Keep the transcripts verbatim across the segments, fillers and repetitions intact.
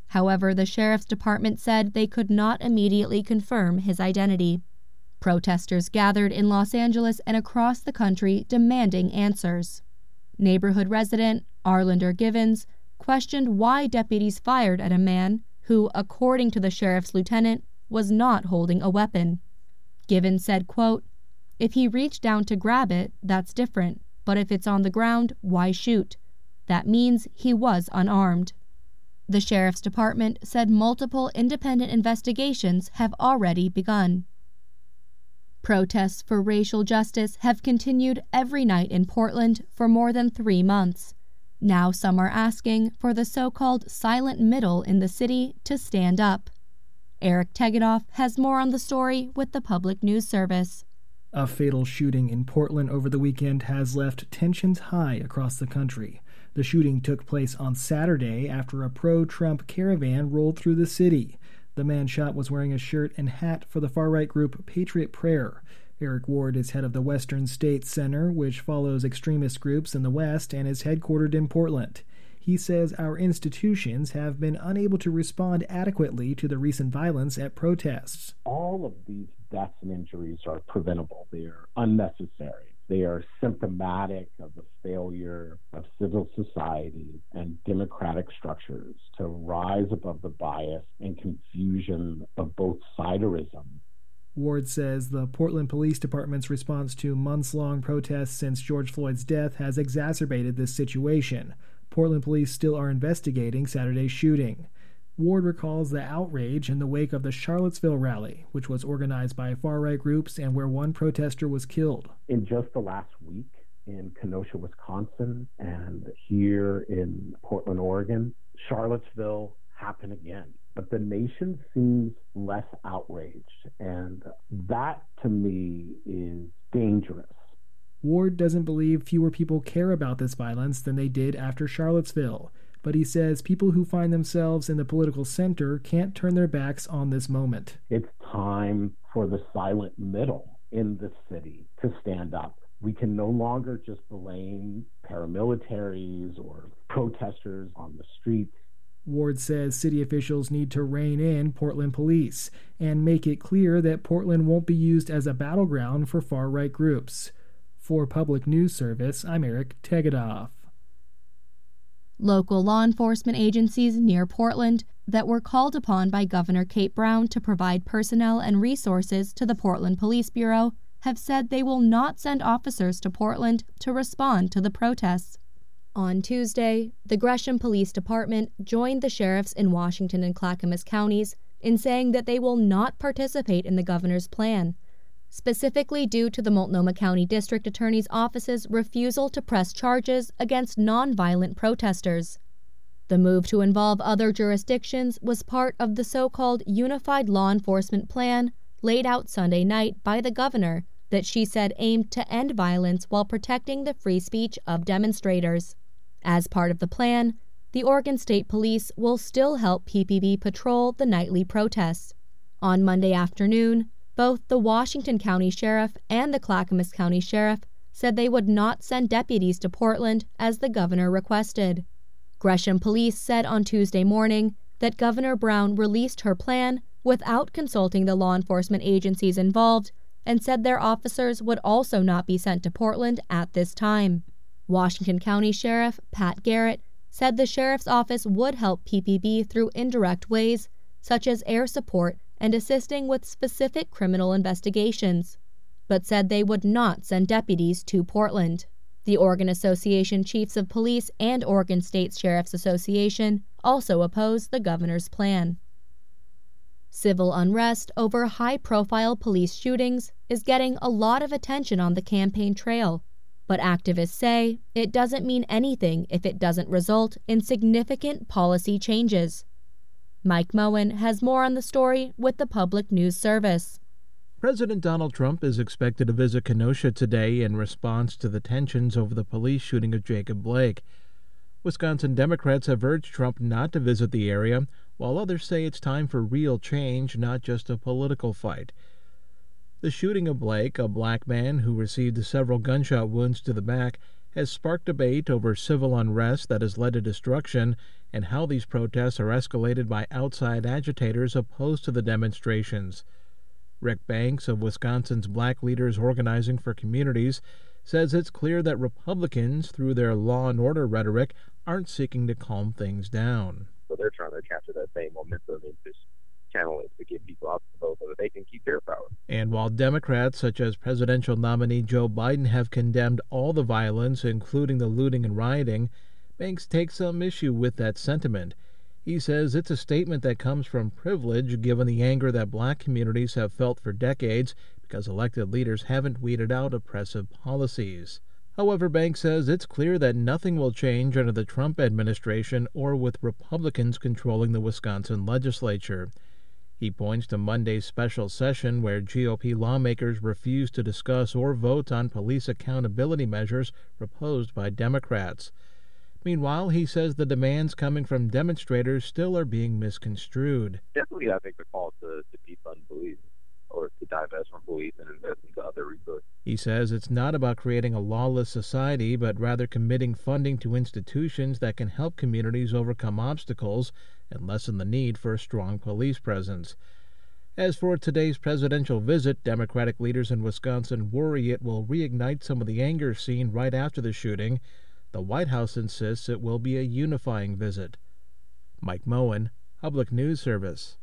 However, the sheriff's department said they could not immediately confirm his identity. Protesters gathered in Los Angeles and across the country demanding answers. Neighborhood resident Arlinder Givens questioned why deputies fired at a man who, according to the sheriff's lieutenant, was not holding a weapon. Givens said, quote, "If he reached down to grab it, that's different, but if it's on the ground, why shoot? That means he was unarmed." The sheriff's department said multiple independent investigations have already begun. Protests for racial justice have continued every night in Portland for more than three months. Now some are asking for the so-called silent middle in the city to stand up. Eric Tegedoff has more on the story with the Public News Service. A fatal shooting in Portland over the weekend has left tensions high across the country. The shooting took place on Saturday after a pro-Trump caravan rolled through the city. The man shot was wearing a shirt and hat for the far-right group Patriot Prayer. Eric Ward is head of the Western States Center, which follows extremist groups in the West and is headquartered in Portland. He says our institutions have been unable to respond adequately to the recent violence at protests. All of these deaths and injuries are preventable. They are unnecessary. They are symptomatic of the failure of civil society and democratic structures to rise above the bias and confusion of both siderism. Ward says the Portland Police Department's response to months-long protests since George Floyd's death has exacerbated this situation. Portland police still are investigating Saturday's shooting. Ward recalls the outrage in the wake of the Charlottesville rally, which was organized by far-right groups and where one protester was killed. In just the last week in Kenosha, Wisconsin, and here in Portland, Oregon, Charlottesville happened again. But the nation seems less outraged, and that, to me, is dangerous. Ward doesn't believe fewer people care about this violence than they did after Charlottesville, but he says people who find themselves in the political center can't turn their backs on this moment. It's time for the silent middle in the city to stand up. We can no longer just blame paramilitaries or protesters on the streets. Ward says city officials need to rein in Portland police and make it clear that Portland won't be used as a battleground for far-right groups. For Public News Service, I'm Eric Tegedoff. Local law enforcement agencies near Portland that were called upon by Governor Kate Brown to provide personnel and resources to the Portland Police Bureau have said they will not send officers to Portland to respond to the protests. On Tuesday, the Gresham Police Department joined the sheriffs in Washington and Clackamas counties in saying that they will not participate in the governor's plan, specifically due to the Multnomah County District Attorney's Office's refusal to press charges against nonviolent protesters. The move to involve other jurisdictions was part of the so-called Unified Law Enforcement Plan laid out Sunday night by the governor that she said aimed to end violence while protecting the free speech of demonstrators. As part of the plan, the Oregon State Police will still help P P B patrol the nightly protests. On Monday afternoon, both the Washington County Sheriff and the Clackamas County Sheriff said they would not send deputies to Portland as the governor requested. Gresham Police said on Tuesday morning that Governor Brown released her plan without consulting the law enforcement agencies involved and said their officers would also not be sent to Portland at this time. Washington County Sheriff Pat Garrett said the sheriff's office would help P P B through indirect ways, such as air support and assisting with specific criminal investigations, but said they would not send deputies to Portland. The Oregon Association Chiefs of Police and Oregon State Sheriff's Association also opposed the governor's plan. Civil unrest over high-profile police shootings is getting a lot of attention on the campaign trail, but activists say it doesn't mean anything if it doesn't result in significant policy changes. Mike Moen has more on the story with the Public News Service. President Donald Trump is expected to visit Kenosha today in response to the tensions over the police shooting of Jacob Blake. Wisconsin Democrats have urged Trump not to visit the area, while others say it's time for real change, not just a political fight. The shooting of Blake, a black man who received several gunshot wounds to the back, has sparked debate over civil unrest that has led to destruction and how these protests are escalated by outside agitators opposed to the demonstrations. Rick Banks of Wisconsin's Black Leaders Organizing for Communities says it's clear that Republicans, through their law and order rhetoric, aren't seeking to calm things down. So they're trying to capture that same momentum and just channel it to get people out to vote so that they can keep their power. And while Democrats such as presidential nominee Joe Biden have condemned all the violence, including the looting and rioting, Banks takes some issue with that sentiment. He says it's a statement that comes from privilege given the anger that black communities have felt for decades because elected leaders haven't weeded out oppressive policies. However, Banks says it's clear that nothing will change under the Trump administration or with Republicans controlling the Wisconsin legislature. He points to Monday's special session where G O P lawmakers refused to discuss or vote on police accountability measures proposed by Democrats. Meanwhile, he says the demands coming from demonstrators still are being misconstrued. Definitely, I think the call to, to defund police or to divest from police and invest into other resources. He says it's not about creating a lawless society, but rather committing funding to institutions that can help communities overcome obstacles and lessen the need for a strong police presence. As for today's presidential visit, Democratic leaders in Wisconsin worry it will reignite some of the anger seen right after the shooting. The White House insists it will be a unifying visit. Mike Moen, Public News Service.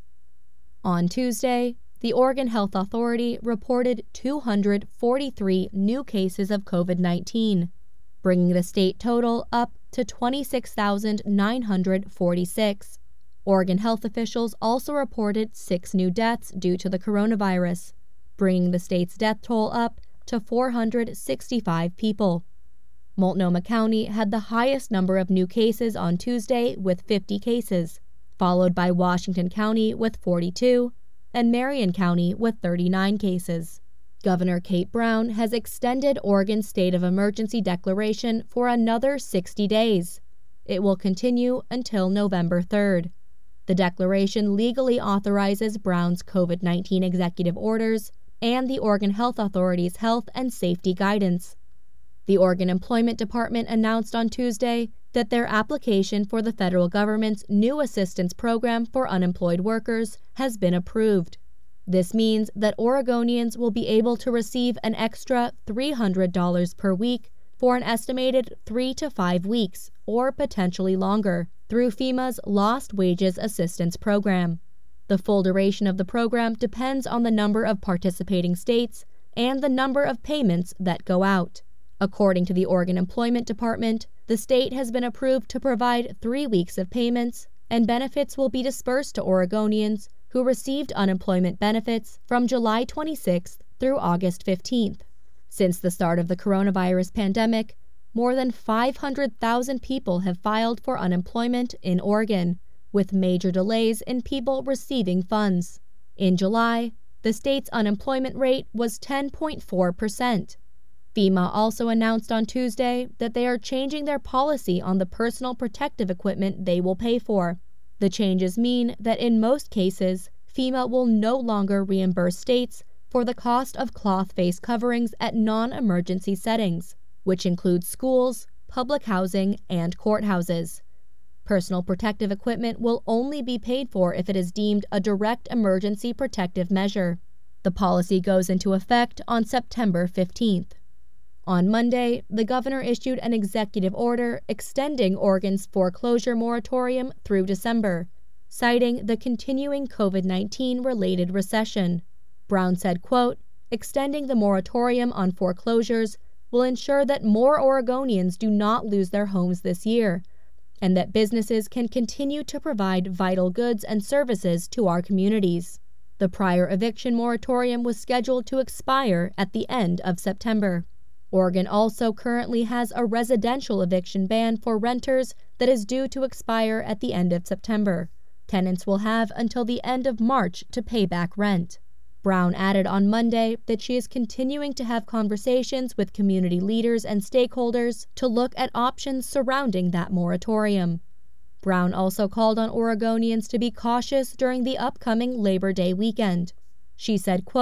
On Tuesday, the Oregon Health Authority reported two hundred forty-three new cases of COVID nineteen, bringing the state total up to twenty-six thousand nine hundred forty-six. Oregon health officials also reported six new deaths due to the coronavirus, bringing the state's death toll up to four hundred sixty-five people. Multnomah County had the highest number of new cases on Tuesday with fifty cases, followed by Washington County with forty-two and Marion County with thirty-nine cases. Governor Kate Brown has extended Oregon's state of emergency declaration for another sixty days. It will continue until November third. The declaration legally authorizes Brown's COVID nineteen executive orders and the Oregon Health Authority's health and safety guidance. The Oregon Employment Department announced on Tuesday that their application for the federal government's new assistance program for unemployed workers has been approved. This means that Oregonians will be able to receive an extra three hundred dollars per week for an estimated three to five weeks, or potentially longer, through FEMA's Lost Wages Assistance Program. The full duration of the program depends on the number of participating states and the number of payments that go out. According to the Oregon Employment Department, the state has been approved to provide three weeks of payments, and benefits will be dispersed to Oregonians who received unemployment benefits from July twenty-sixth through August fifteenth. Since the start of the coronavirus pandemic, more than five hundred thousand people have filed for unemployment in Oregon, with major delays in people receiving funds. In July, the state's unemployment rate was ten point four percent. FEMA also announced on Tuesday that they are changing their policy on the personal protective equipment they will pay for. The changes mean that in most cases, FEMA will no longer reimburse states for the cost of cloth face coverings at non-emergency settings, which include schools, public housing, and courthouses. Personal protective equipment will only be paid for if it is deemed a direct emergency protective measure. The policy goes into effect on September fifteenth. On Monday, the governor issued an executive order extending Oregon's foreclosure moratorium through December, citing the continuing COVID nineteen related recession. Brown said, quote, "Extending the moratorium on foreclosures will ensure that more Oregonians do not lose their homes this year, and that businesses can continue to provide vital goods and services to our communities." The prior eviction moratorium was scheduled to expire at the end of September. Oregon also currently has a residential eviction ban for renters that is due to expire at the end of September. Tenants will have until the end of March to pay back rent. Brown added on Monday that she is continuing to have conversations with community leaders and stakeholders to look at options surrounding that moratorium. Brown also called on Oregonians to be cautious during the upcoming Labor Day weekend. She said, quote,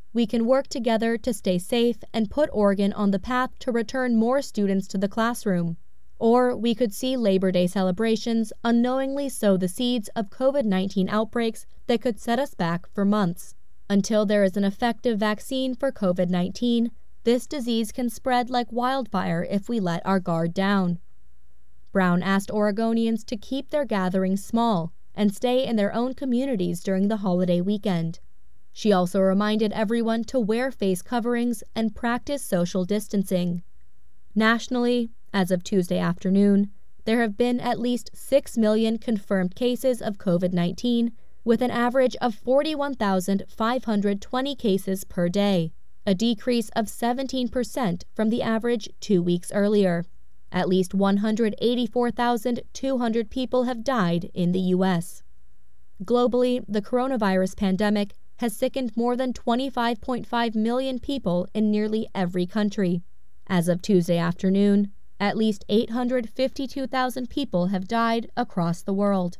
We can work together to stay safe and put Oregon on the path to return more students to the classroom. Or we could see Labor Day celebrations unknowingly sow the seeds of COVID nineteen outbreaks that could set us back for months. Until there is an effective vaccine for COVID nineteen, this disease can spread like wildfire if we let our guard down. Brown asked Oregonians to keep their gatherings small and stay in their own communities during the holiday weekend. She also reminded everyone to wear face coverings and practice social distancing. Nationally, as of Tuesday afternoon, there have been at least six million confirmed cases of COVID nineteen, with an average of forty-one thousand five hundred twenty cases per day, a decrease of seventeen percent from the average two weeks earlier. At least one hundred eighty-four thousand two hundred people have died in the U S. Globally, the coronavirus pandemic has sickened more than twenty-five point five million people in nearly every country. As of Tuesday afternoon, at least eight hundred fifty-two thousand people have died across the world.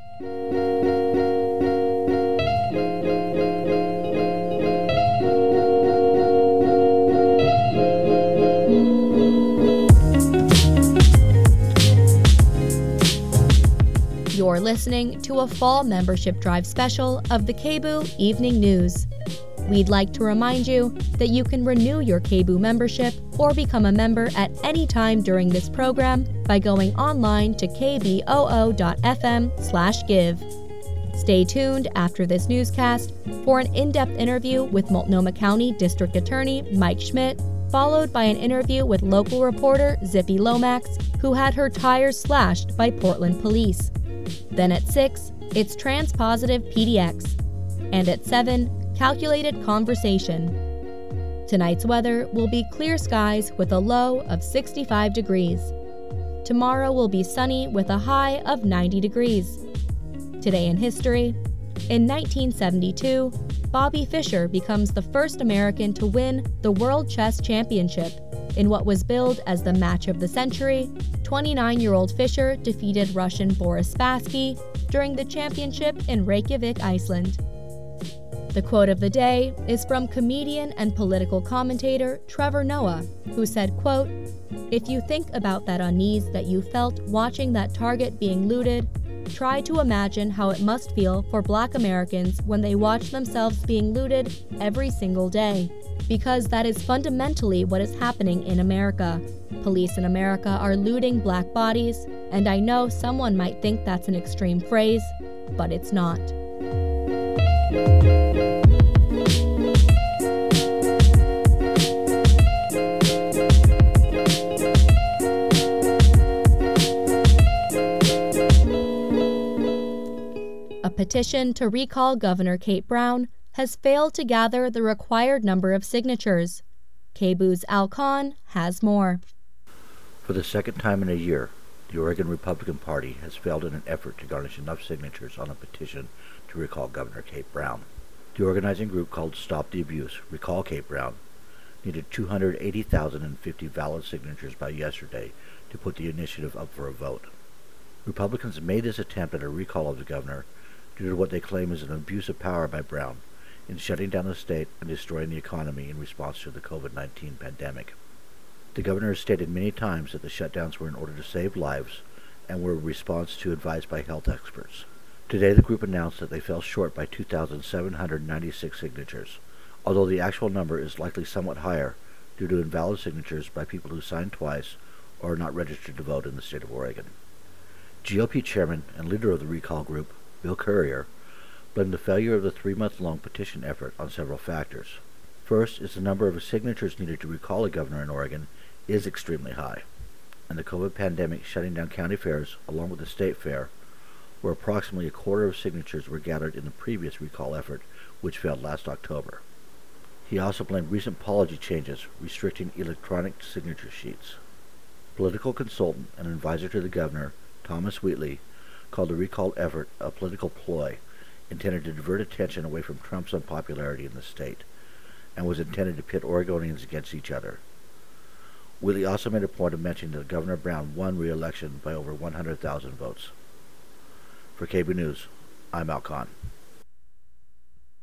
You're listening to a fall membership drive special of the K B U Evening News. We'd like to remind you that you can renew your K B U membership or become a member at any time during this program by going online to k b o o dot f m slash give. Stay tuned after this newscast for an in-depth interview with Multnomah County District Attorney Mike Schmidt, followed by an interview with local reporter Zippy Lomax, who had her tires slashed by Portland police. Then at six, it's Transpositive P D X. And at seven, Calculated Conversation. Tonight's weather will be clear skies with a low of sixty-five degrees. Tomorrow will be sunny with a high of ninety degrees. Today in history, in nineteen seventy-two, Bobby Fischer becomes the first American to win the World Chess Championship. In what was billed as the match of the century, twenty-nine-year-old Fischer defeated Russian Boris Spassky during the championship in Reykjavik, Iceland. The quote of the day is from comedian and political commentator Trevor Noah, who said, quote, "If you think about that unease that you felt watching that target being looted, try to imagine how it must feel for Black Americans when they watch themselves being looted every single day. Because that is fundamentally what is happening in America. Police in America are looting Black bodies, and I know someone might think that's an extreme phrase, but it's not." A petition to recall Governor Kate Brown has failed to gather the required number of signatures. K B U's Al Khan has more. For the second time in a year, the Oregon Republican Party has failed in an effort to garnish enough signatures on a petition to recall Governor Kate Brown. The organizing group called Stop the Abuse, Recall Kate Brown, needed two hundred eighty thousand fifty valid signatures by yesterday to put the initiative up for a vote. Republicans made this attempt at a recall of the governor due to what they claim is an abuse of power by Brown in shutting down the state and destroying the economy in response to the COVID nineteen pandemic. The governor has stated many times that the shutdowns were in order to save lives and were a response to advice by health experts. Today the group announced that they fell short by two thousand seven hundred ninety-six signatures, although the actual number is likely somewhat higher due to invalid signatures by people who signed twice or are not registered to vote in the state of Oregon. G O P chairman and leader of the recall group, Bill Currier, blamed the failure of the three-month-long petition effort on several factors. First is the number of signatures needed to recall a governor in Oregon is extremely high, and the COVID pandemic shutting down county fairs along with the state fair, where approximately a quarter of signatures were gathered in the previous recall effort, which failed last October. He also blamed recent policy changes restricting electronic signature sheets. Political consultant and advisor to the governor, Thomas Wheatley, called the recall effort a political ploy intended to divert attention away from Trump's unpopularity in the state, and was intended to pit Oregonians against each other. Wheatley also made a point of mentioning that Governor Brown won re-election by over one hundred thousand votes. For K B News, I'm Al Khan.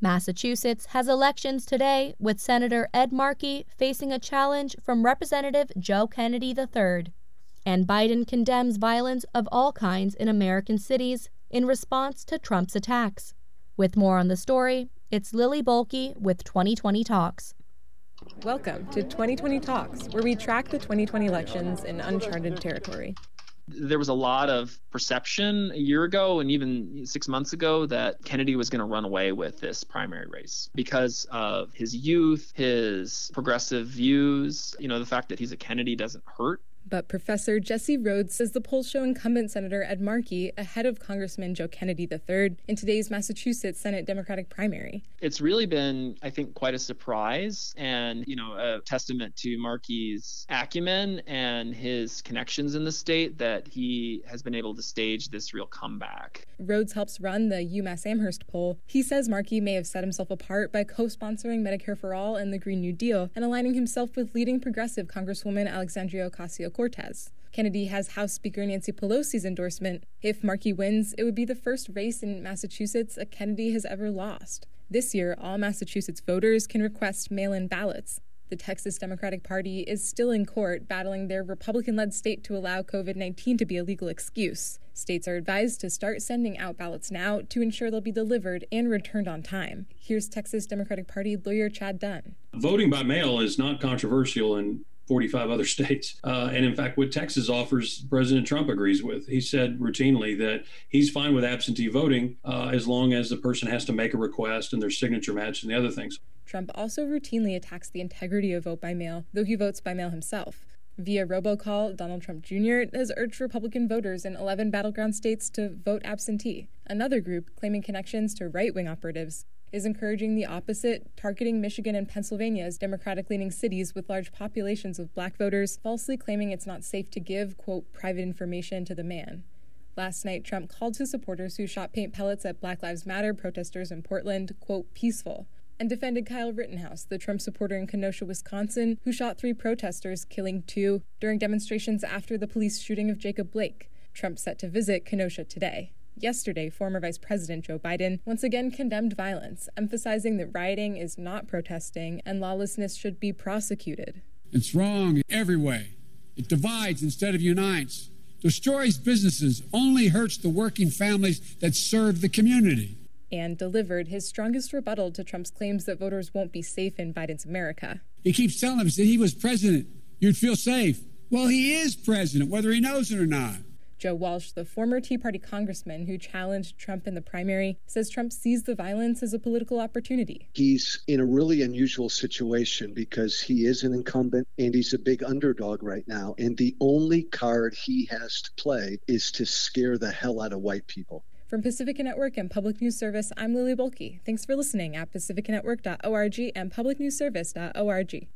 Massachusetts has elections today, with Senator Ed Markey facing a challenge from Representative Joe Kennedy the third. And Biden condemns violence of all kinds in American cities in response to Trump's attacks. With more on the story, it's Lily Bolke with twenty twenty Talks. Welcome to twenty twenty Talks, where we track the twenty twenty elections in uncharted territory. There was a lot of perception a year ago and even six months ago that Kennedy was going to run away with this primary race because of his youth, his progressive views. You know, the fact that he's a Kennedy doesn't hurt. But Professor Jesse Rhodes says the polls show incumbent Senator Ed Markey ahead of Congressman Joe Kennedy the third in today's Massachusetts Senate Democratic primary. It's really been, I think, quite a surprise and, you know, a testament to Markey's acumen and his connections in the state that he has been able to stage this real comeback. Rhodes helps run the UMass Amherst poll. He says Markey may have set himself apart by co-sponsoring Medicare for All and the Green New Deal and aligning himself with leading progressive Congresswoman Alexandria Ocasio-Cortez. Kennedy has House Speaker Nancy Pelosi's endorsement. If Markey wins, it would be the first race in Massachusetts a Kennedy has ever lost. This year, all Massachusetts voters can request mail-in ballots. The Texas Democratic Party is still in court battling their Republican-led state to allow covid nineteen to be a legal excuse. States are advised to start sending out ballots now to ensure they'll be delivered and returned on time. Here's Texas Democratic Party lawyer Chad Dunn. Voting by mail is not controversial in forty-five other states. Uh, and in fact, what Texas offers, President Trump agrees with. He said routinely that he's fine with absentee voting uh, as long as the person has to make a request and their signature match and the other things. Trump also routinely attacks the integrity of vote by mail, though he votes by mail himself. Via robocall, Donald Trump Junior has urged Republican voters in eleven battleground states to vote absentee. Another group, claiming connections to right-wing operatives, is encouraging the opposite, targeting Michigan and Pennsylvania as Democratic-leaning cities with large populations of black voters, falsely claiming it's not safe to give, quote, private information to the man. Last night, Trump called his supporters who shot paint pellets at Black Lives Matter protesters in Portland, quote, peaceful, and defended Kyle Rittenhouse, the Trump supporter in Kenosha, Wisconsin, who shot three protesters, killing two, during demonstrations after the police shooting of Jacob Blake. Trump set to visit Kenosha today. Yesterday, former Vice President Joe Biden once again condemned violence, emphasizing that rioting is not protesting and lawlessness should be prosecuted. It's wrong in every way. It divides instead of unites, destroys businesses, only hurts the working families that serve the community. And delivered his strongest rebuttal to Trump's claims that voters won't be safe in Biden's America. He keeps telling us that he was president, you'd feel safe. Well, he is president, whether he knows it or not. Joe Walsh, the former Tea Party congressman who challenged Trump in the primary, says Trump sees the violence as a political opportunity. He's in a really unusual situation because he is an incumbent and he's a big underdog right now. And the only card he has to play is to scare the hell out of white people. From Pacifica Network and Public News Service, I'm Lily Bolke. Thanks for listening at pacifica network dot org and public news service dot org.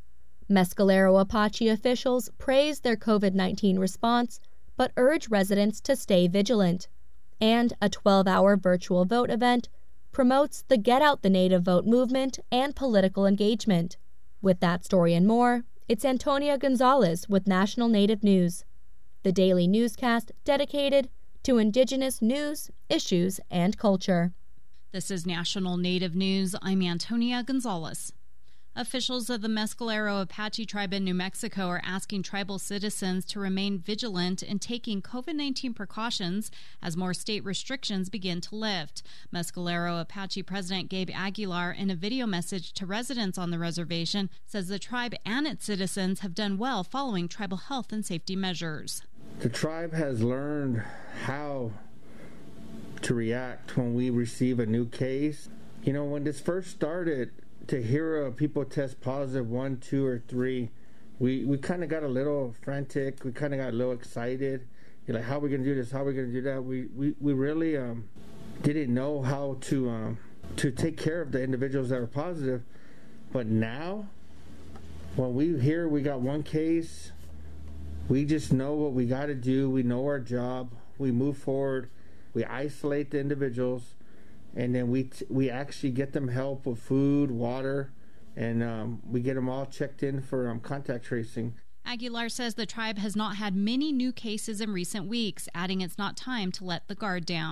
Mescalero Apache officials praised their covid nineteen response, but urge residents to stay vigilant. And a twelve-hour virtual vote event promotes the Get Out the Native Vote movement and political engagement. With that story and more, it's Antonia Gonzalez with National Native News, the daily newscast dedicated to Indigenous news, issues, and culture. This is National Native News. I'm Antonia Gonzalez. Officials of the Mescalero Apache tribe in New Mexico are asking tribal citizens to remain vigilant in taking covid nineteen precautions as more state restrictions begin to lift. Mescalero Apache President Gabe Aguilar, in a video message to residents on the reservation, says the tribe and its citizens have done well following tribal health and safety measures. The tribe has learned how to react when we receive a new case. You know, when this first started, to hear uh, people test positive one, two, or three, we, we kind of got a little frantic. We kind of got a little excited. You're like, how are we going to do this? How are we going to do that? We we, we really um, didn't know how to um, to take care of the individuals that were positive. But now, when we hear we got one case, we just know what we got to do. We know our job. We move forward. We isolate the individuals. And then we t- we actually get them help with food, water, and um, we get them all checked in for um, contact tracing. Aguilar says the tribe has not had many new cases in recent weeks, adding it's not time to let the guard down.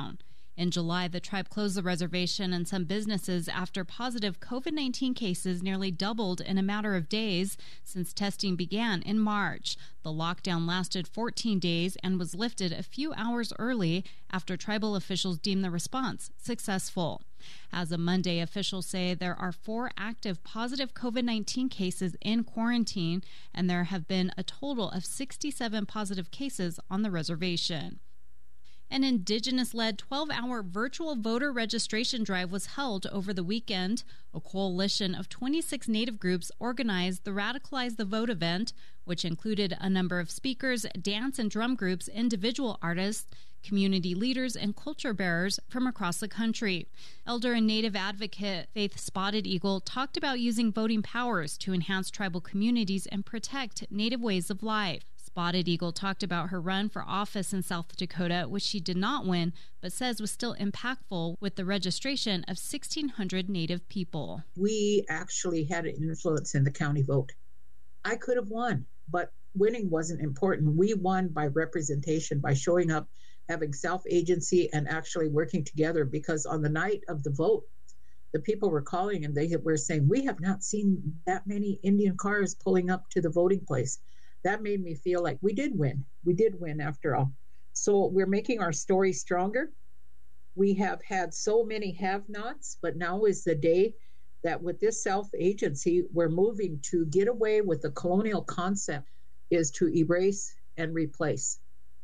In July, the tribe closed the reservation and some businesses after positive COVID nineteen cases nearly doubled in a matter of days since testing began in March. The lockdown lasted fourteen days and was lifted a few hours early after tribal officials deemed the response successful. As of Monday, officials say there are four active positive COVID nineteen cases in quarantine, and there have been a total of sixty-seven positive cases on the reservation. An Indigenous-led twelve-hour virtual voter registration drive was held over the weekend. A coalition of twenty-six Native groups organized the Radicalize the Vote event, which included a number of speakers, dance and drum groups, individual artists, community leaders, and culture bearers from across the country. Elder and Native advocate Faith Spotted Eagle talked about using voting powers to enhance tribal communities and protect Native ways of life. Spotted Eagle talked about her run for office in South Dakota, which she did not win, but says was still impactful with the registration of sixteen hundred Native people. We actually had an influence in the county vote. I could have won, but winning wasn't important. We won by representation, by showing up, having self-agency, and actually working together, because on the night of the vote, the people were calling and they were saying, we have not seen that many Indian cars pulling up to the voting place. That made me feel like we did win. We did win after all. So we're making our story stronger. We have had so many have-nots, but now is the day that with this self-agency, we're moving to get away with the colonial concept, is to erase and replace.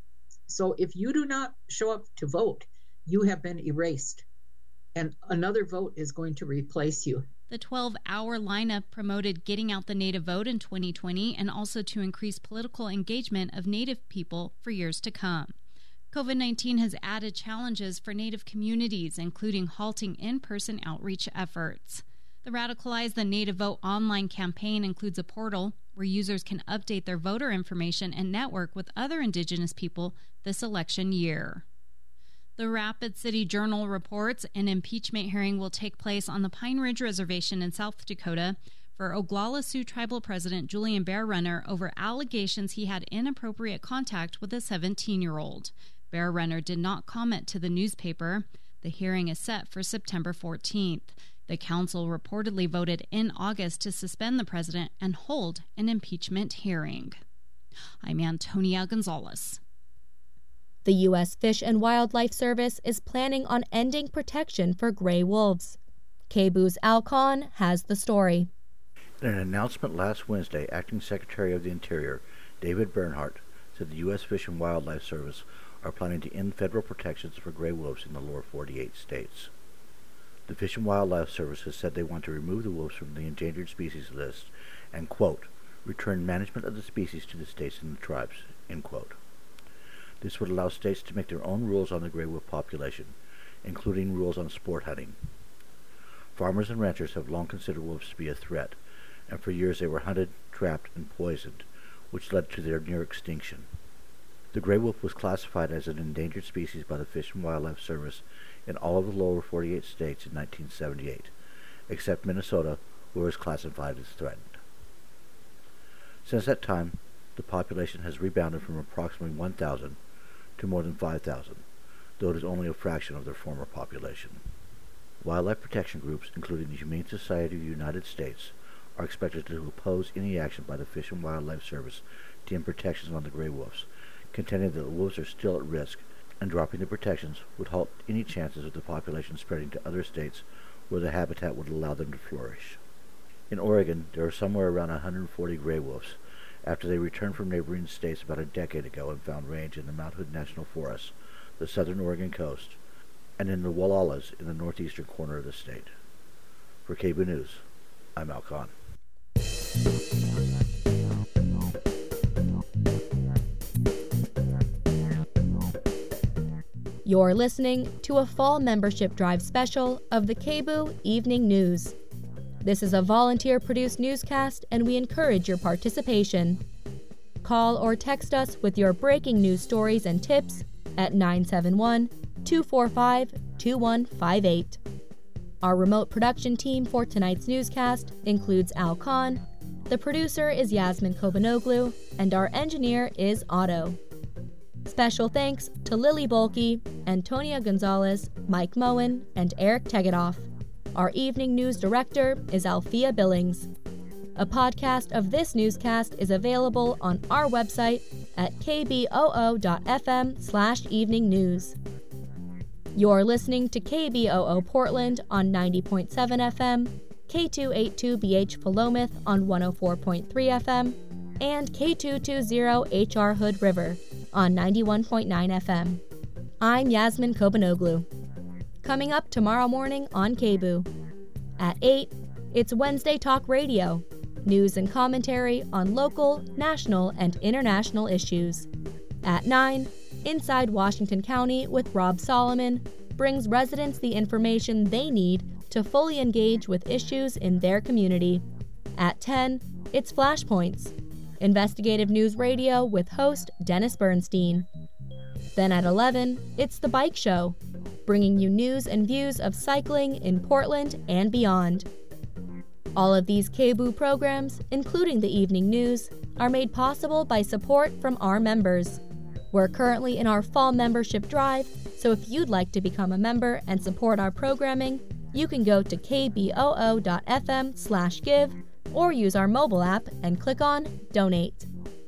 So if you do not show up to vote, you have been erased, and another vote is going to replace you. The twelve-hour lineup promoted getting out the Native vote in twenty twenty and also to increase political engagement of Native people for years to come. COVID nineteen has added challenges for Native communities, including halting in-person outreach efforts. The Radicalize the Native Vote online campaign includes a portal where users can update their voter information and network with other Indigenous people this election year. The Rapid City Journal reports an impeachment hearing will take place on the Pine Ridge Reservation in South Dakota for Oglala Sioux Tribal President Julian Bear Runner over allegations he had inappropriate contact with a seventeen-year-old. Bear Runner did not comment to the newspaper. The hearing is set for September fourteenth. The council reportedly voted in August to suspend the president and hold an impeachment hearing. I'm Antonia Gonzalez. The U S Fish and Wildlife Service is planning on ending protection for gray wolves. K B U's Al Khan has the story. In an announcement last Wednesday, Acting Secretary of the Interior David Bernhardt said the U S Fish and Wildlife Service are planning to end federal protections for gray wolves in the lower forty-eight states. The Fish and Wildlife Service has said they want to remove the wolves from the endangered species list and, quote, return management of the species to the states and the tribes, end quote. This would allow states to make their own rules on the gray wolf population, including rules on sport hunting. Farmers and ranchers have long considered wolves to be a threat, and for years they were hunted, trapped, and poisoned, which led to their near extinction. The gray wolf was classified as an endangered species by the Fish and Wildlife Service in all of the lower forty-eight states in nineteen seventy-eight, except Minnesota, where it was classified as threatened. Since that time, the population has rebounded from approximately one thousand to more than five thousand, though it is only a fraction of their former population. Wildlife protection groups, including the Humane Society of the United States, are expected to oppose any action by the Fish and Wildlife Service to end protections on the gray wolves, contending that the wolves are still at risk, and dropping the protections would halt any chances of the population spreading to other states where the habitat would allow them to flourish. In Oregon, there are somewhere around one hundred forty gray wolves, after they returned from neighboring states about a decade ago and found range in the Mount Hood National Forest, the southern Oregon coast, and in the Wallowas in the northeastern corner of the state. For K B U News, I'm Al Khan. You're listening to a fall membership drive special of the K B U Evening News. This is a volunteer-produced newscast, and we encourage your participation. Call or text us with your breaking news stories and tips at nine seven one, two four five, two one five eight. Our remote production team for tonight's newscast includes Al Khan, the producer is Yasmin Kobanoglu, and our engineer is Otto. Special thanks to Lily Bolke, Antonia Gonzalez, Mike Moen, and Eric Tegedoff. Our evening news director is Althea Billings. A podcast of this newscast is available on our website at k b o o dot f m slash evening news. You're listening to K B O O Portland on ninety point seven F M, K two eighty-two B H Philomath on one oh four point three F M, and K two twenty H R Hood River on ninety-one point nine F M. I'm Yasmin Kobanoglu. Coming up tomorrow morning on K B O O. At eight, it's Wednesday Talk Radio, news and commentary on local, national, and international issues. At nine, Inside Washington County with Rob Solomon brings residents the information they need to fully engage with issues in their community. At ten, it's Flashpoints, investigative news radio with host Dennis Bernstein. Then at eleven, it's The Bike Show, bringing you news and views of cycling in Portland and beyond. All of these K B O O programs, including the evening news, are made possible by support from our members. We're currently in our fall membership drive, so if you'd like to become a member and support our programming, you can go to k b o o dot f m slash give or use our mobile app and click on Donate.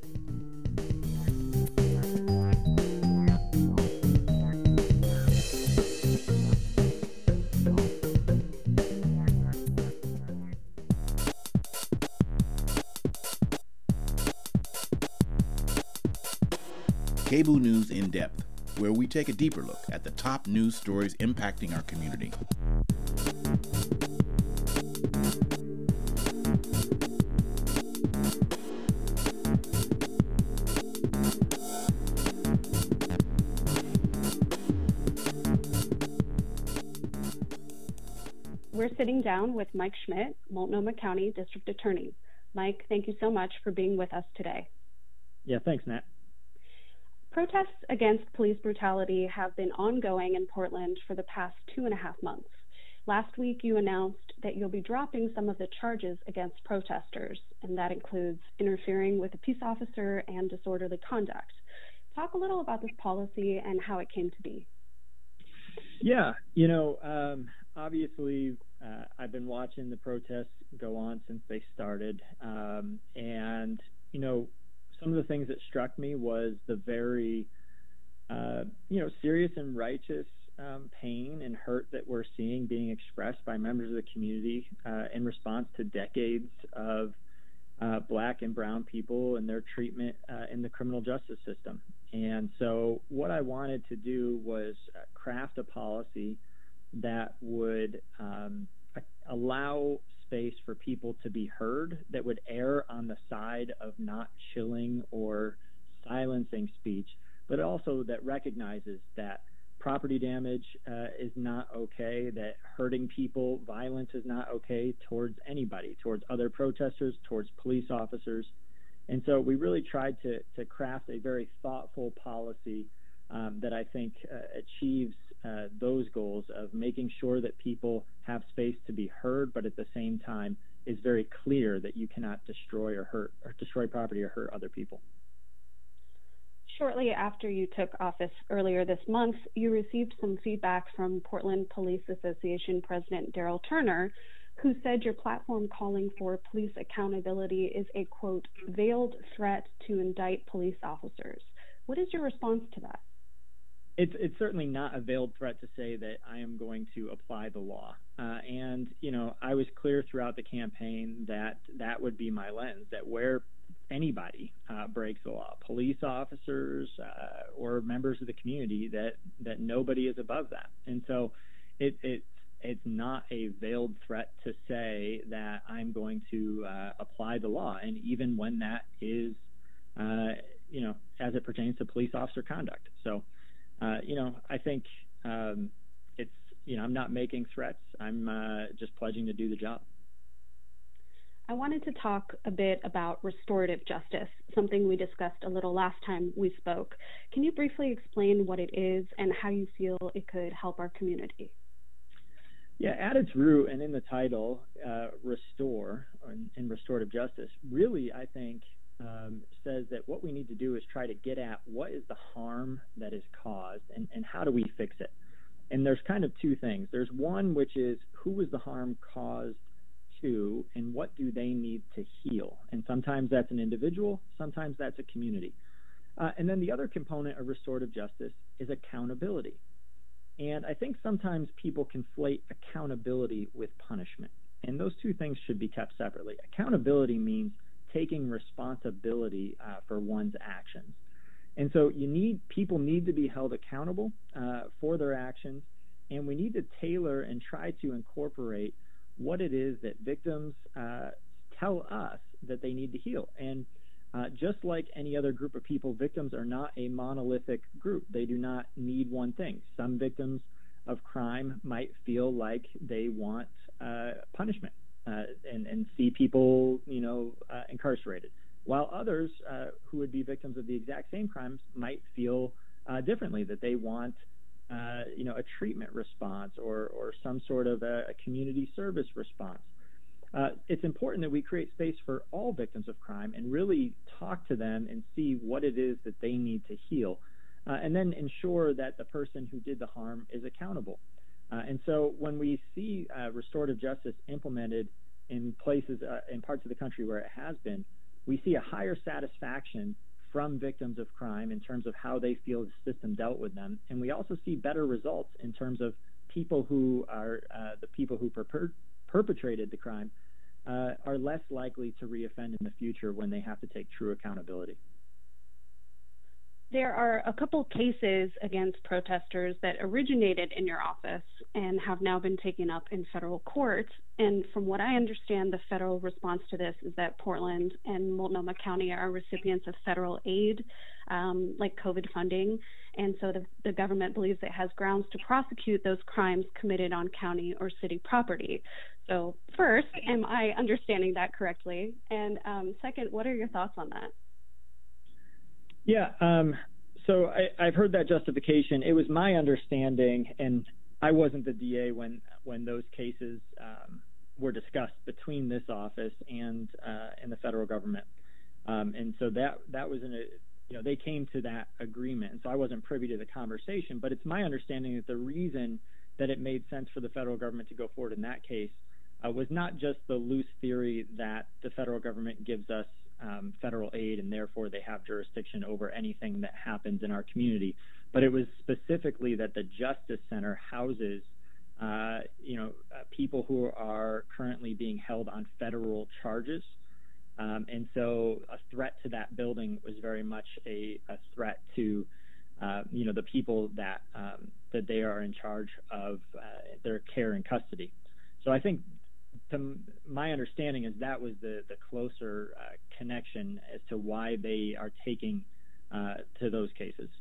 K B O O News in Depth, where we take a deeper look at the top news stories impacting our community. We're sitting down with Mike Schmidt, Multnomah County District Attorney. Mike, thank you so much for being with us today. Yeah, thanks, Nat. Protests against police brutality have been ongoing in Portland for the past two and a half months. Last week, you announced that you'll be dropping some of the charges against protesters, and that includes interfering with a peace officer and disorderly conduct. Talk a little about this policy and how it came to be. Yeah, you know, um, obviously, uh, I've been watching the protests go on since they started, um, and, you know, some of the things that struck me was the very, uh, you know, serious and righteous um, pain and hurt that we're seeing being expressed by members of the community uh, in response to decades of uh, Black and brown people and their treatment uh, in the criminal justice system. And so what I wanted to do was uh, craft a policy that would um, allow space for people to be heard, that would err on the side of not chilling or silencing speech, but also that recognizes that property damage uh, is not okay, that hurting people, violence is not okay towards anybody, towards other protesters, towards police officers. And so we really tried to, to craft a very thoughtful policy um, that I think uh, achieves uh, those goals of making sure that people have space to be heard, but at the same time is very clear that you cannot destroy or hurt or destroy property or hurt other people. Shortly after you took office earlier this month, you received some feedback from Portland Police Association President Daryl Turner, who said your platform calling for police accountability is a, quote, veiled threat to indict police officers. What is your response to that? It's, it's certainly not a veiled threat to say that I am going to apply the law. Uh, and, you know, I was clear throughout the campaign that that would be my lens, that where anybody uh, breaks the law, police officers uh, or members of the community, that, that nobody is above that. And so it, it, it's not a veiled threat to say that I'm going to uh, apply the law. And even when that is, uh, you know, as it pertains to police officer conduct. So, Uh, you know, I think um, it's, you know, I'm not making threats. I'm uh, just pledging to do the job. I wanted to talk a bit about restorative justice, something we discussed a little last time we spoke. Can you briefly explain what it is and how you feel it could help our community? Yeah, at its root and in the title, uh, restore, in, in restorative justice, really, I think um, says that what we need to do is try to get at what is the harm that is caused and, and how do we fix it. And there's kind of two things. There's one, which is who was the harm caused to and what do they need to heal. And sometimes that's an individual, sometimes that's a community. Uh, and then the other component of restorative justice is accountability. And I think sometimes people conflate accountability with punishment. And those two things should be kept separately. Accountability means taking responsibility uh, for one's actions. And so you need people need to be held accountable uh, for their actions, and we need to tailor and try to incorporate what it is that victims uh, tell us that they need to heal. And uh, just like any other group of people, victims are not a monolithic group. They do not need one thing. Some victims of crime might feel like they want uh, punishment uh, and, and see people, you know, uh, incarcerated, while others uh, who would be victims of the exact same crimes might feel uh, differently, that they want, uh, you know, a treatment response or, or some sort of a, a community service response. Uh, it's important that we create space for all victims of crime and really talk to them and see what it is that they need to heal, uh, and then ensure that the person who did the harm is accountable. Uh, and so when we see uh, restorative justice implemented in places, uh, in parts of the country where it has been, we see a higher satisfaction from victims of crime in terms of how they feel the system dealt with them. And we also see better results in terms of people who are uh, the people who per- perpetrated the crime uh, are less likely to reoffend in the future when they have to take true accountability. There are a couple cases against protesters that originated in your office and have now been taken up in federal court. And from what I understand, the federal response to this is that Portland and Multnomah County are recipients of federal aid, um, like COVID funding. And so the, the government believes it has grounds to prosecute those crimes committed on county or city property. So first, am I understanding that correctly? And um, second, what are your thoughts on that? Yeah, um, so I, I've heard that justification. It was my understanding, and I wasn't the D A when when those cases um, were discussed between this office and uh, and the federal government, um, and so that that was in a you know they came to that agreement, and so I wasn't privy to the conversation. But it's my understanding that the reason that it made sense for the federal government to go forward in that case uh, was not just the loose theory that the federal government gives us Um, federal aid and therefore they have jurisdiction over anything that happens in our community, but it was specifically that the Justice Center houses uh, you know uh, people who are currently being held on federal charges, um, and so a threat to that building was very much a, a threat to uh, you know the people that um, that they are in charge of uh, their care and custody. So I think, to my understanding, is that was the, the closer uh, connection as to why they are taking uh, to those cases.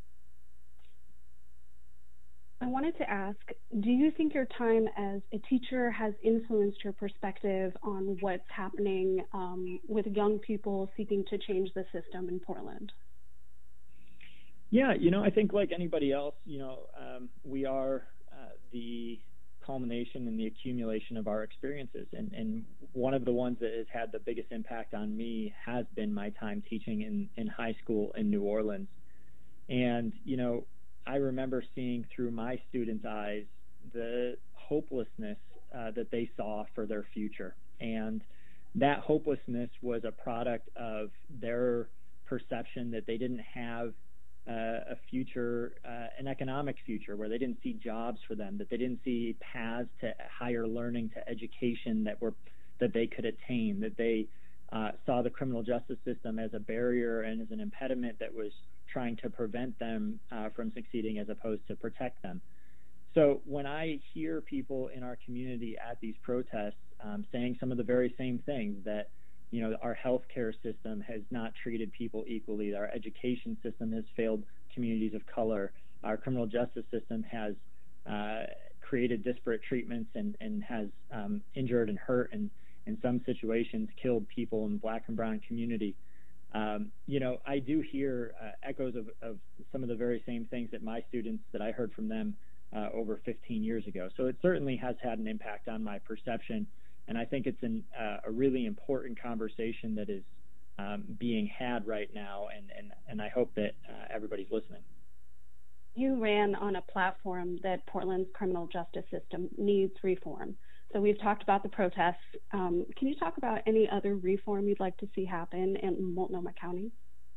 I wanted to ask, do you think your time as a teacher has influenced your perspective on what's happening um, with young people seeking to change the system in Portland? Yeah, you know, I think like anybody else, you know, um, we are uh, the culmination and the accumulation of our experiences. And, and one of the ones that has had the biggest impact on me has been my time teaching in, in high school in New Orleans. And, you know, I remember seeing through my students' eyes the hopelessness uh, that they saw for their future. And that hopelessness was a product of their perception that they didn't have Uh, a future, uh, an economic future, where they didn't see jobs for them, that they didn't see paths to higher learning, to education that were that they could attain, that they uh, saw the criminal justice system as a barrier and as an impediment that was trying to prevent them uh, from succeeding as opposed to protect them. So when I hear people in our community at these protests um, saying some of the very same things, that you know, our healthcare system has not treated people equally. Our education system has failed communities of color. Our criminal justice system has uh, created disparate treatments and, and has um, injured and hurt and in some situations killed people in the Black and brown community. Um, you know, I do hear uh, echoes of, of some of the very same things that my students, that I heard from them uh, over fifteen years ago. So it certainly has had an impact on my perception. And I think it's an, uh, a really important conversation that is um, being had right now, and, and, and I hope that uh, everybody's listening. You ran on a platform that Portland's criminal justice system needs reform. So we've talked about the protests. Um, can you talk about any other reform you'd like to see happen in Multnomah County?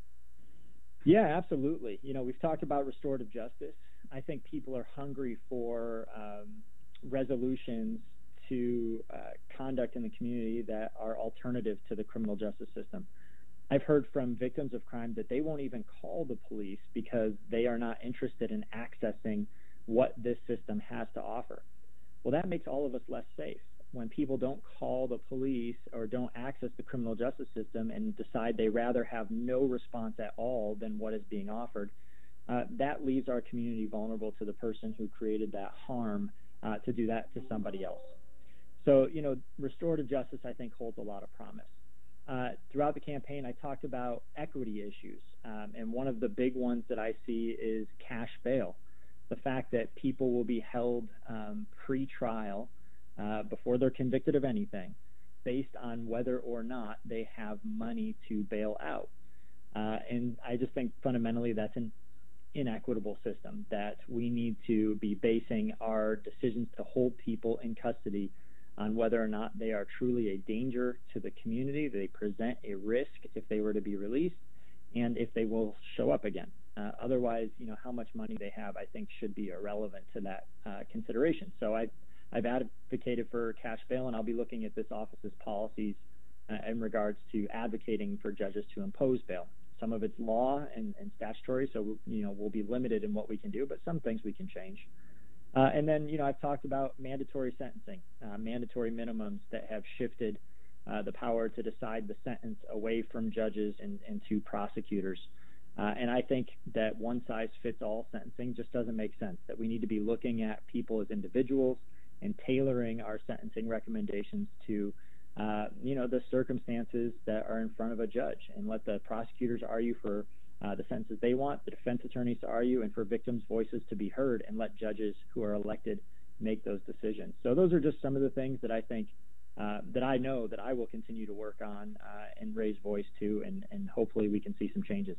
Yeah, absolutely. You know, we've talked about restorative justice. I think people are hungry for um, resolutions to uh, conduct in the community that are alternative to the criminal justice system. I've heard from victims of crime that they won't even call the police because they are not interested in accessing what this system has to offer. Well, that makes all of us less safe. When people don't call the police or don't access the criminal justice system and decide they rather have no response at all than what is being offered, uh, that leaves our community vulnerable to the person who created that harm uh, to do that to somebody else. So, you know, restorative justice, I think, holds a lot of promise. Uh, throughout the campaign, I talked about equity issues, um, and one of the big ones that I see is cash bail. The fact that people will be held um, pre-trial uh, before they're convicted of anything based on whether or not they have money to bail out. Uh, and I just think fundamentally that's an inequitable system, that we need to be basing our decisions to hold people in custody on whether or not they are truly a danger to the community, they present a risk if they were to be released, and if they will show up again. Uh, otherwise, you know, how much money they have, I think, should be irrelevant to that uh, consideration. So I, I've advocated for cash bail, and I'll be looking at this office's policies uh, in regards to advocating for judges to impose bail. Some of it's law and, and statutory, so you know we'll be limited in what we can do, but some things we can change. Uh, and then, you know, I've talked about mandatory sentencing, uh, mandatory minimums that have shifted uh, the power to decide the sentence away from judges and, and to prosecutors. Uh, and I think that one-size-fits-all sentencing just doesn't make sense, that we need to be looking at people as individuals and tailoring our sentencing recommendations to, uh, you know, the circumstances that are in front of a judge, and let the prosecutors argue for uh, the sentences they want, the defense attorneys to argue, and for victims' voices to be heard, and let judges who are elected make those decisions. So those are just some of the things that I think uh, that I know that I will continue to work on uh, and raise voice to, and, and hopefully we can see some changes.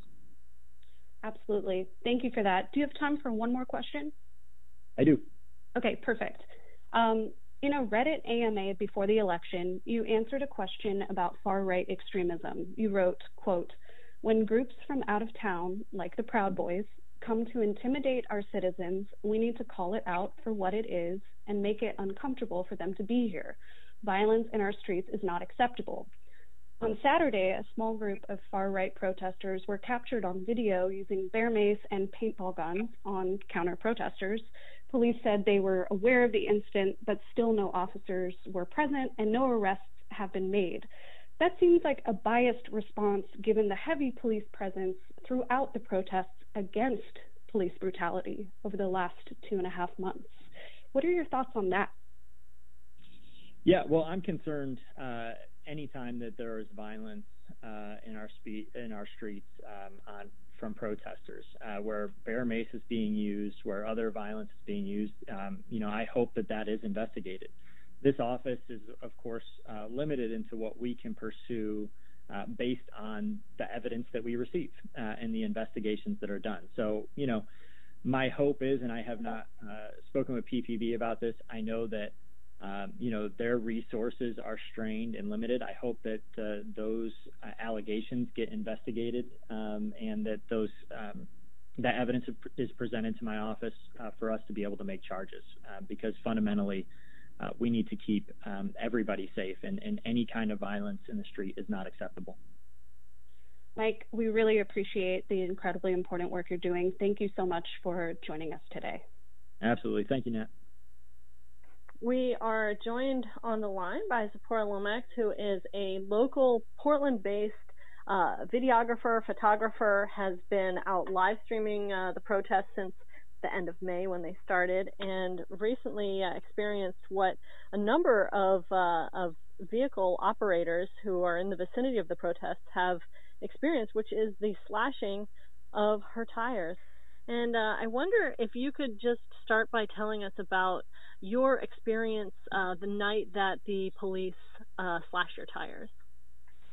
Absolutely. Thank you for that. Do you have time for one more question? I do. Okay, perfect. Um, in a Reddit A M A before the election, you answered a question about far-right extremism. You wrote, quote, "When groups from out of town, like the Proud Boys, come to intimidate our citizens, we need to call it out for what it is and make it uncomfortable for them to be here. Violence in our streets is not acceptable." On Saturday, a small group of far-right protesters were captured on video using bear mace and paintball guns on counter-protesters. Police said they were aware of the incident, but still no officers were present and no arrests have been made. That seems like a biased response given the heavy police presence throughout the protests against police brutality over the last two and a half months. What are your thoughts on that? Yeah, well, I'm concerned uh, anytime that there is violence uh, in our spe- in our streets um, on from protesters, uh, where bear mace is being used, where other violence is being used. Um, you know, I hope that that is investigated. This office is, of course, uh, limited into what we can pursue uh, based on the evidence that we receive uh, and the investigations that are done. So, you know, my hope is, and I have not uh, spoken with P P B about this, I know that Um, you know, their resources are strained and limited. I hope that uh, those uh, allegations get investigated um, and that those um, that evidence is presented to my office uh, for us to be able to make charges uh, because fundamentally uh, we need to keep um, everybody safe, and, and any kind of violence in the street is not acceptable. Mike, we really appreciate the incredibly important work you're doing. Thank you so much for joining us today. Absolutely. Thank you, Nat. We are joined on the line by Zipporah Lomax, who is a local Portland-based uh, videographer, photographer, has been out live streaming uh, the protests since the end of May when they started, and recently uh, experienced what a number of, uh, of vehicle operators who are in the vicinity of the protests have experienced, which is the slashing of her tires. And uh, I wonder if you could just start by telling us about your experience uh, the night that the police uh, slashed your tires.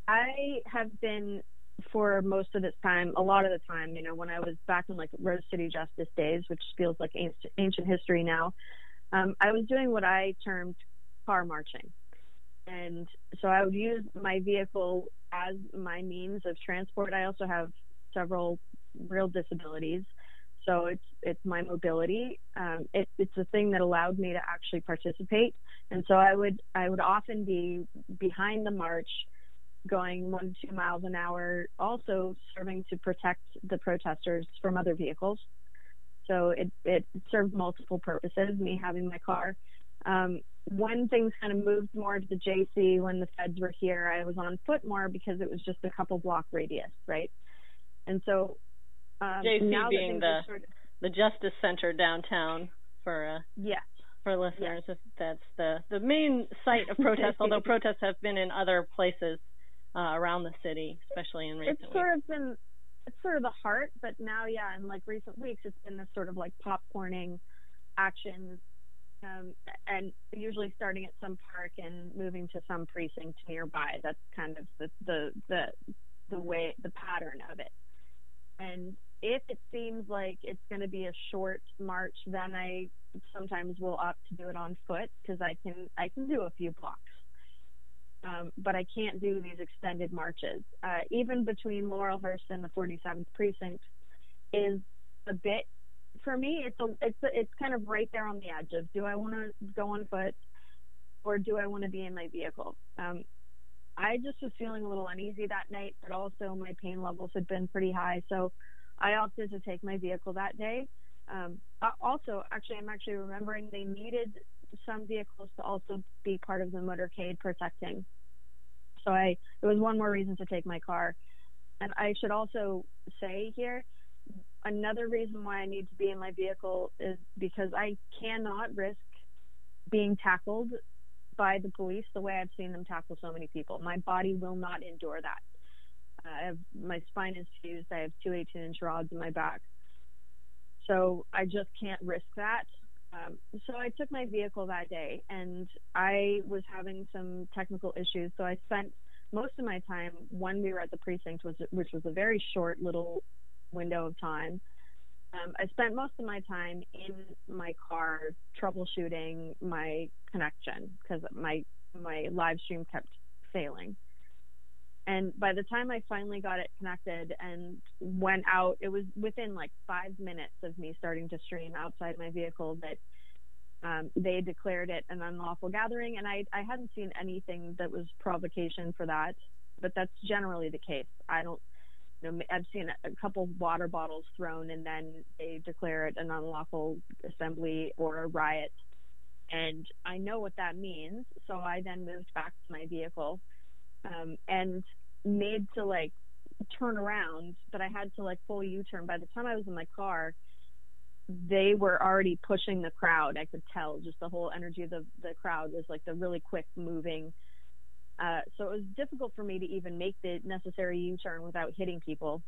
I have been, for most of this time, a lot of the time, you know, when I was back in like Rose City Justice days, which feels like ancient, ancient history now, um, I was doing what I termed car marching. And so I would use my vehicle as my means of transport. I also have several real disabilities. So it's it's my mobility. Um, it, it's a thing that allowed me to actually participate. And so I would I would often be behind the march, going one to two miles an hour, also serving to protect the protesters from other vehicles. So it, it served multiple purposes, me having my car. Um, when things kind of moved more to the J C, when the feds were here, I was on foot more because it was just a couple block radius, right? And so um, J C now being the sort of, the Justice Center downtown for uh, yes. for listeners, yes. That's the the main site of protests. Although protests have been in other places uh, around the city, especially in recent it's weeks. Sort of been it's sort of the heart, but now, yeah, in like recent weeks, it's been this sort of like popcorning actions. Um, and usually starting at some park and moving to some precinct nearby. That's kind of the, the the the way, the pattern of it. And if it seems like it's going to be a short march, then I sometimes will opt to do it on foot because I can I can do a few blocks. Um, but I can't do these extended marches. Uh, even between Laurelhurst and the forty-seventh precinct is a bit. For me, it's a, it's a, it's kind of right there on the edge of, do I want to go on foot or do I want to be in my vehicle? Um, I just was feeling a little uneasy that night, but also my pain levels had been pretty high, so I opted to take my vehicle that day. Um, also, actually, I'm actually remembering they needed some vehicles to also be part of the motorcade protecting. So I, it was one more reason to take my car. And I should also say here, another reason why I need to be in my vehicle is because I cannot risk being tackled by the police the way I've seen them tackle so many people. My body will not endure that. Uh, I have, my spine is fused. I have two eighteen-inch rods in my back. So I just can't risk that. Um, so I took my vehicle that day, and I was having some technical issues. So I spent most of my time when we were at the precinct, was, which was a very short little window of time. Um, I spent most of my time in my car troubleshooting my connection because my my live stream kept failing. And by the time I finally got it connected and went out, it was within like five minutes of me starting to stream outside my vehicle that um, they declared it an unlawful gathering. And I, I hadn't seen anything that was provocation for that, but that's generally the case. I don't You know, I've seen a couple water bottles thrown and then they declare it an unlawful assembly or a riot. And I know what that means. So I then moved back to my vehicle um, and made to like turn around, but I had to like full U-turn. By the time I was in my car, they were already pushing the crowd. I could tell just the whole energy of the, the crowd was like the really quick moving. Uh, so it was difficult for me to even make the necessary U-turn without hitting people.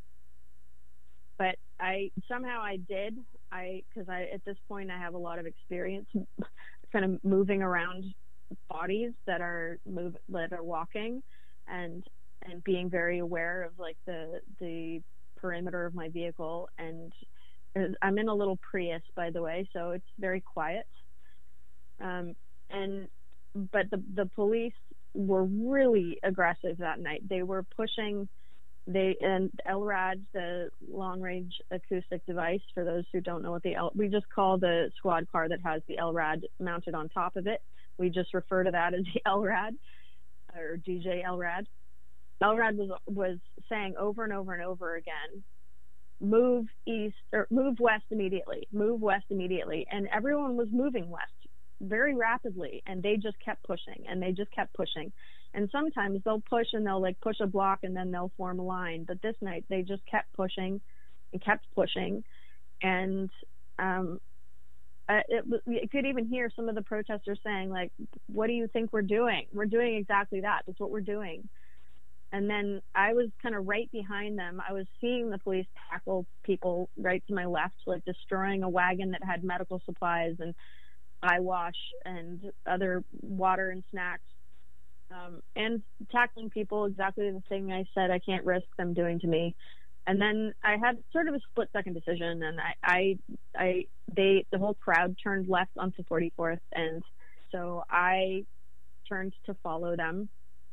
But I somehow I did. I because I at this point I have a lot of experience, kind of moving around bodies that are move that are walking, and and being very aware of like the the perimeter of my vehicle. And I'm in a little Prius, by the way, so it's very quiet. Um, and but the the police were really aggressive that night. They were pushing they and L RAD, the long range acoustic device, for those who don't know what the L, we just call the squad car that has the L RAD mounted on top of it. We just refer to that as the L RAD or D J L RAD. L RAD was was saying over and over and over again, move east or move west immediately, move west immediately. And everyone was moving west very rapidly, and they just kept pushing and they just kept pushing. And sometimes they'll push and they'll like push a block and then they'll form a line. But this night they just kept pushing and kept pushing. And um, it, you could even hear some of the protesters saying, like, what do you think we're doing? We're doing exactly that. That's what we're doing. And then I was kind of right behind them. I was seeing the police tackle people right to my left, like destroying a wagon that had medical supplies and eye wash and other water and snacks. um, and tackling people exactly the thing I said I can't risk them doing to me. And then I had sort of a split second decision, and I, I, I, they, the whole crowd turned left onto forty-fourth, and so I turned to follow them.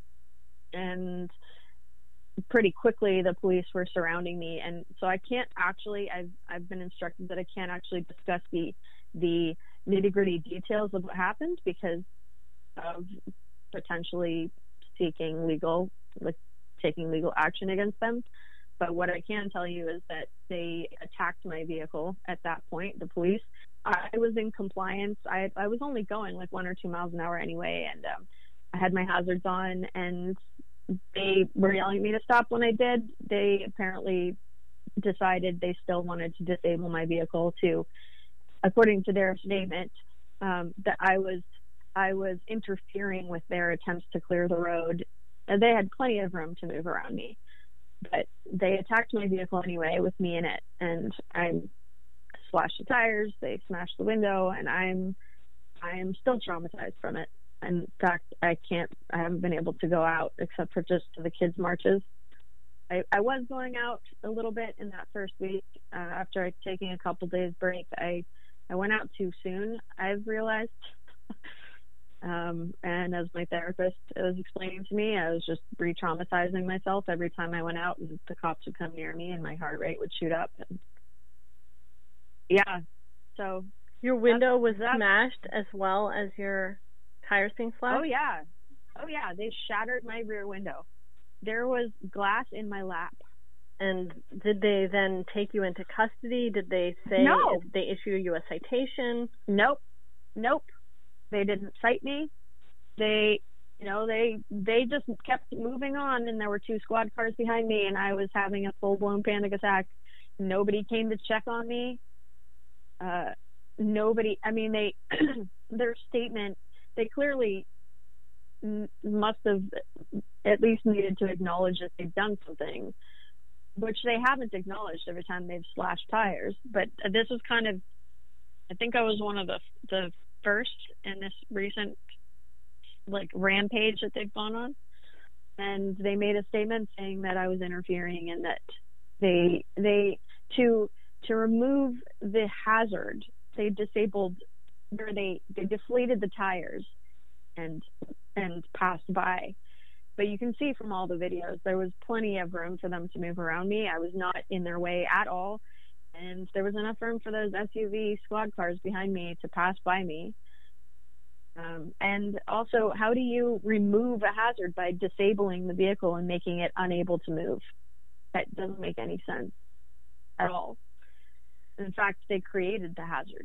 And pretty quickly, the police were surrounding me, and so I can't actually. I've I've been instructed that I can't actually discuss the the nitty gritty details of what happened because of potentially seeking legal, like taking legal action against them. But what I can tell you is that they attacked my vehicle at that point, the police. I was in compliance. I, I was only going like one or two miles an hour anyway, and um, I had my hazards on, and they were yelling at me to stop when I did. They apparently decided they still wanted to disable my vehicle to, according to their statement, um, that I was I was interfering with their attempts to clear the road. And they had plenty of room to move around me. But they attacked my vehicle anyway with me in it, and I slashed the tires, they smashed the window, and I'm I'm still traumatized from it. In fact, I can't I haven't been able to go out except for just to the kids' marches. I, I was going out a little bit in that first week uh, after I taking a couple days break. I I went out too soon, I've realized. Um, and as my therapist was explaining to me, I was just re-traumatizing myself every time I went out, and the cops would come near me and my heart rate would shoot up. And yeah, so your window was smashed as well as your tires being slashed? Oh yeah, oh yeah, they shattered my rear window. There was glass in my lap. And did they then take you into custody? Did they say no. if they issue you a citation? Nope, nope. They didn't cite me. They, you know, they they just kept moving on, and there were two squad cars behind me, and I was having a full-blown panic attack. Nobody came to check on me. Uh, nobody, I mean, they, their statement, they clearly n- must have at least needed to acknowledge that they've done something, which they haven't acknowledged every time they've slashed tires. But this was kind of, I think I was one of the the first in this recent like rampage that they've gone on, and they made a statement saying that I was interfering and that they they to to remove the hazard, they disabled or they they deflated the tires and and passed by. But you can see from all the videos there was plenty of room for them to move around me. I was not in their way at all. And there was enough room for those S U V squad cars behind me to pass by me. Um, and also, how do you remove a hazard by disabling the vehicle and making it unable to move? That doesn't make any sense at all. In fact, they created the hazard.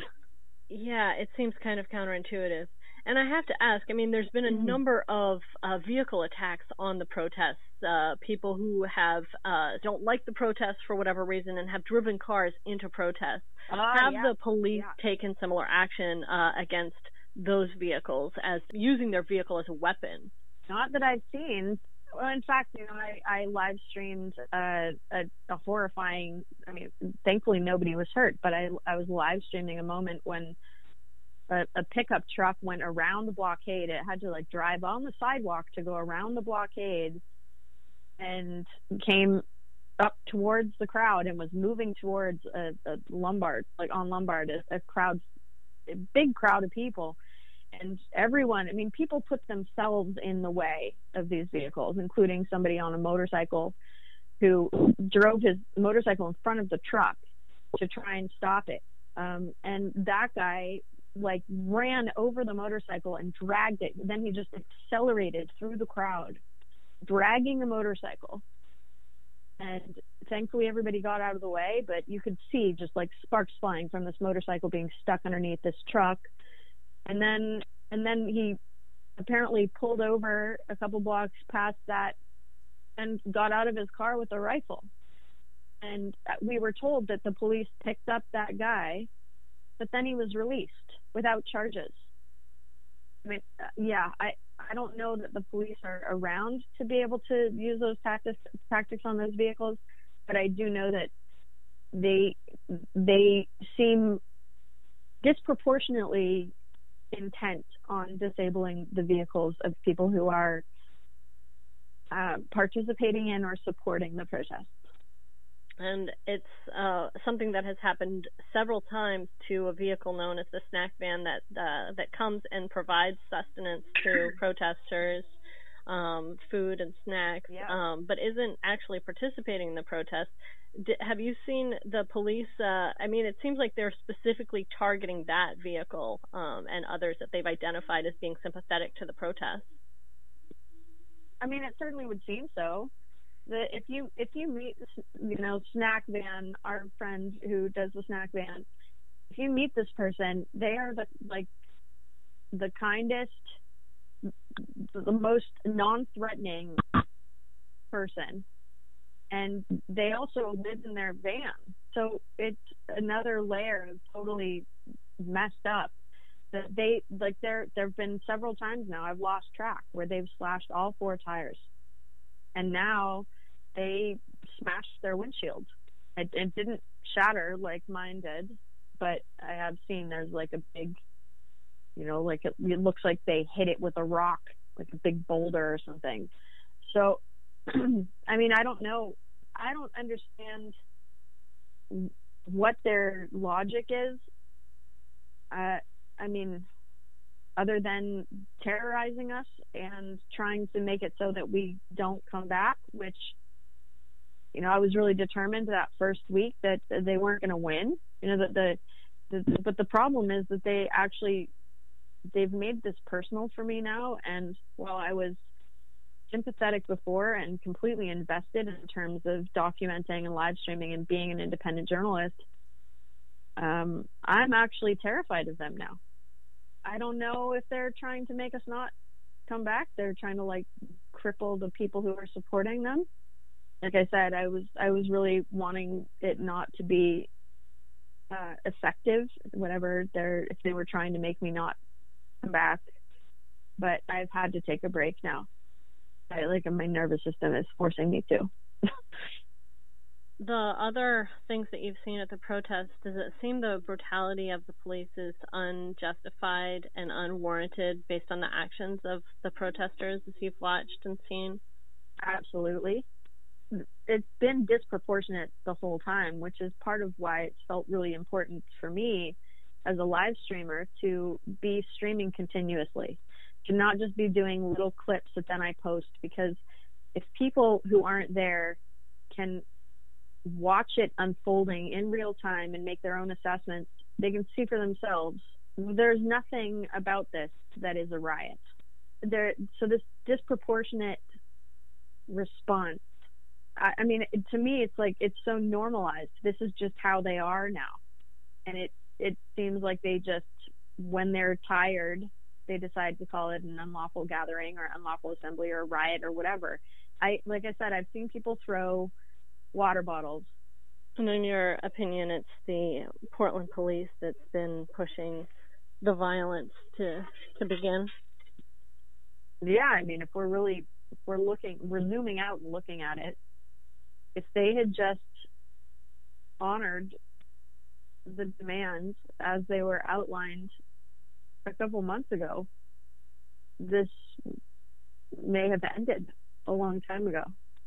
Yeah, it seems kind of counterintuitive. And I have to ask, I mean, there's been a mm-hmm. number of uh, vehicle attacks on the protests. Uh, people who have uh, don't like the protests for whatever reason and have driven cars into protests. Uh, have yeah. the police yeah. taken similar action uh, against those vehicles as using their vehicle as a weapon? Not that I've seen. Well, in fact, you know, I, I live streamed uh, a, a horrifying, I mean, thankfully nobody was hurt, but I, I was live streaming a moment when A, a pickup truck went around the blockade. It had to like drive on the sidewalk to go around the blockade and came up towards the crowd and was moving towards a, a Lombard, like on Lombard, a, a crowd, a big crowd of people. And everyone, I mean, people put themselves in the way of these vehicles, including somebody on a motorcycle who drove his motorcycle in front of the truck to try and stop it. Um, and that guy like ran over the motorcycle and dragged it. Then he just accelerated through the crowd, dragging the motorcycle. And thankfully everybody got out of the way, but you could see just like sparks flying from this motorcycle being stuck underneath this truck. And then and then he apparently pulled over a couple blocks past that and got out of his car with a rifle. And we were told that the police picked up that guy, but then he was released without charges. I mean, uh, yeah, I, I don't know that the police are around to be able to use those tactics tactics on those vehicles, but I do know that they they seem disproportionately intent on disabling the vehicles of people who are uh, participating in or supporting the protests. And it's uh, something that has happened several times to a vehicle known as the snack van that uh, that comes and provides sustenance to protesters, um, food and snacks, yeah. um, but isn't actually participating in the protest. D- have you seen the police? Uh, I mean, it seems like they're specifically targeting that vehicle um, and others that they've identified as being sympathetic to the protest. I mean, it certainly would seem so. The, if you if you meet, you know, Snack Van, our friend who does the Snack Van, if you meet this person, they are the like the kindest, the most non-threatening person, and they also live in their van. So it's another layer of totally messed up. That they like there there have been several times now I've lost track where they've slashed all four tires. And now they smashed their windshield. It, it didn't shatter like mine did, but I have seen there's like a big, you know, like it, it looks like they hit it with a rock, like a big boulder or something. So, I mean, I don't know. I don't understand what their logic is. Uh, I mean, other than terrorizing us and trying to make it so that we don't come back, which, you know, I was really determined that first week that they weren't going to win. You know, that the, the, but the problem is that they actually, they've made this personal for me now. And while I was sympathetic before and completely invested in terms of documenting and live streaming and being an independent journalist, um, I'm actually terrified of them now. I don't know if they're trying to make us not come back. They're trying to like cripple the people who are supporting them. Like I said, I was I was really wanting it not to be uh, effective, whatever they're if they were trying to make me not come back. But I've had to take a break now. I, like my nervous system is forcing me to. The other things that you've seen at the protests, does it seem the brutality of the police is unjustified and unwarranted based on the actions of the protesters as you've watched and seen? Absolutely. It's been disproportionate the whole time, which is part of why it felt really important for me as a live streamer to be streaming continuously, to not just be doing little clips that then I post, because if people who aren't there can watch it unfolding in real time and make their own assessments, they can see for themselves. There's nothing about this that is a riot. There, so this disproportionate response, I, I mean, it, to me, it's like it's so normalized. This is just how they are now, and it it seems like they just, when they're tired, they decide to call it an unlawful gathering or unlawful assembly or riot or whatever. I like I said, I've seen people throw water bottles. And in your opinion, it's the Portland police that's been pushing the violence to to begin? Yeah, I mean, if we're really, if we're looking, we're zooming out and looking at it, if they had just honored the demands as they were outlined a couple months ago, this may have ended a long time ago.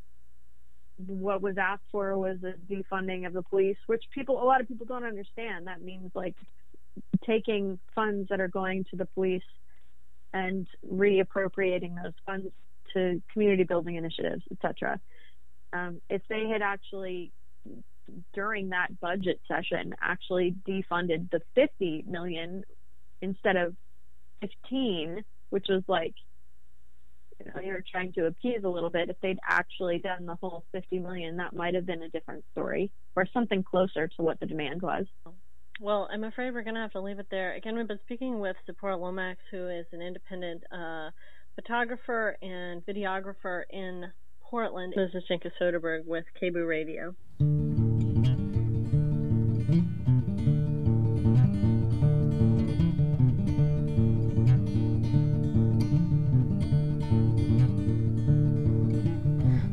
What was asked for was a defunding of the police, which people, a lot of people don't understand. That means like taking funds that are going to the police and reappropriating those funds to community building initiatives, et cetera. Um, if they had actually, during that budget session, actually defunded the fifty million instead of fifteen, which was like, you know, you're trying to appease a little bit. If they'd actually done the whole fifty million, that might have been a different story, or something closer to what the demand was. Well, I'm afraid we're going to have to leave it there. Again, we've been speaking with Zipporah Lomax, who is an independent uh, photographer and videographer in Portland. This is Jenka Soderberg with K B O O Radio.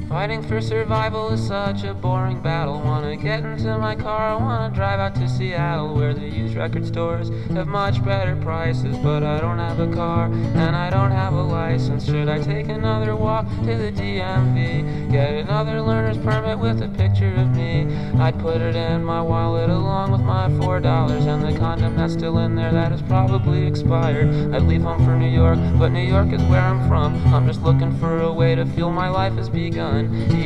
Fighting for survival is such a boring battle. Wanna get into my car, wanna drive out to Seattle, where the used record stores have much better prices. But I don't have a car, and I don't have a license. Should I take another walk to the D M V? Get another learner's permit with a picture of me? I'd put it in my wallet along with my four dollars and the condom that's still in there that is probably expired. I'd leave home for New York, but New York is where I'm from. I'm just looking for a way to feel my life has begun.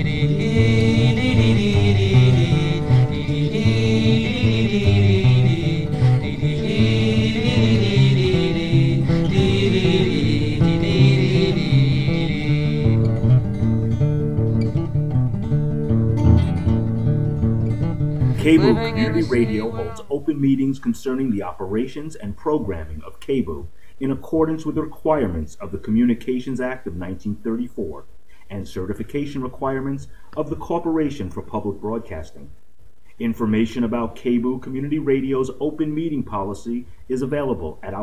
K B O Community Radio holds open meetings concerning the operations and programming of K B O in accordance with the requirements of the Communications Act of nineteen thirty-four and certification requirements of the Corporation for Public Broadcasting. Information about K B O Community Radio's open meeting policy is available at our